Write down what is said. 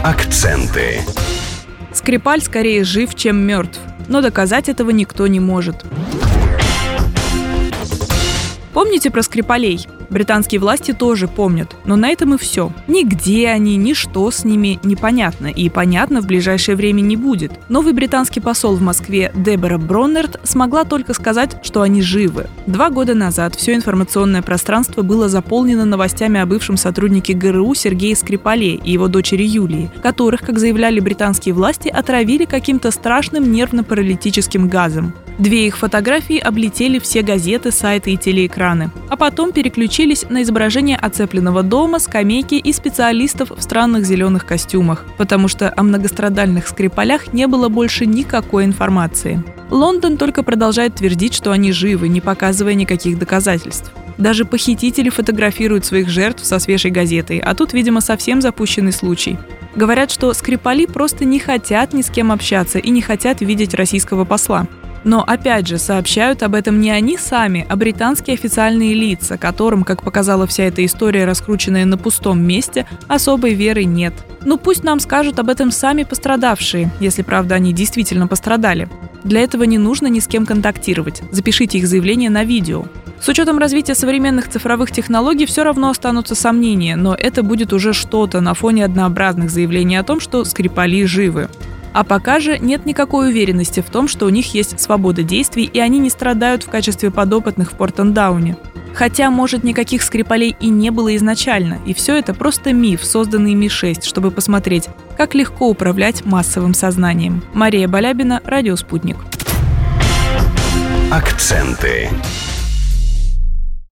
Акценты. Скрипаль скорее жив, чем мертв, но доказать этого никто не может. Помните про Скрипалей? Британские власти тоже помнят, но на этом и все. Ни где они, ни что с ними непонятно, и понятно в ближайшее время не будет. Новый британский посол в Москве Дебора Броннерт смогла только сказать, что они живы. 2 года назад все информационное пространство было заполнено новостями о бывшем сотруднике ГРУ Сергее Скрипале и его дочери Юлии, которых, как заявляли британские власти, отравили каким-то страшным нервно-паралитическим газом. 2 их фотографии облетели все газеты, сайты и телеэкраны, а потом переключились на изображение оцепленного дома, скамейки и специалистов в странных зеленых костюмах, потому что о многострадальных Скрипалях не было больше никакой информации. Лондон только продолжает твердить, что они живы, не показывая никаких доказательств. Даже похитители фотографируют своих жертв со свежей газетой, а тут, видимо, совсем запущенный случай. Говорят, что Скрипали просто не хотят ни с кем общаться и не хотят видеть российского посла. Но, опять же, сообщают об этом не они сами, а британские официальные лица, которым, как показала вся эта история, раскрученная на пустом месте, особой веры нет. Ну пусть нам скажут об этом сами пострадавшие, если, правда, они действительно пострадали. Для этого не нужно ни с кем контактировать. Запишите их заявление на видео. С учетом развития современных цифровых технологий все равно останутся сомнения, но это будет уже что-то на фоне однообразных заявлений о том, что Скрипали живы. А пока же нет никакой уверенности в том, что у них есть свобода действий, и они не страдают в качестве подопытных в Портендауне. Хотя, может, никаких Скрипалей и не было изначально, и все это просто миф, созданный Ми-6, чтобы посмотреть, как легко управлять массовым сознанием. Мария Балябина, Радио Спутник. Акценты.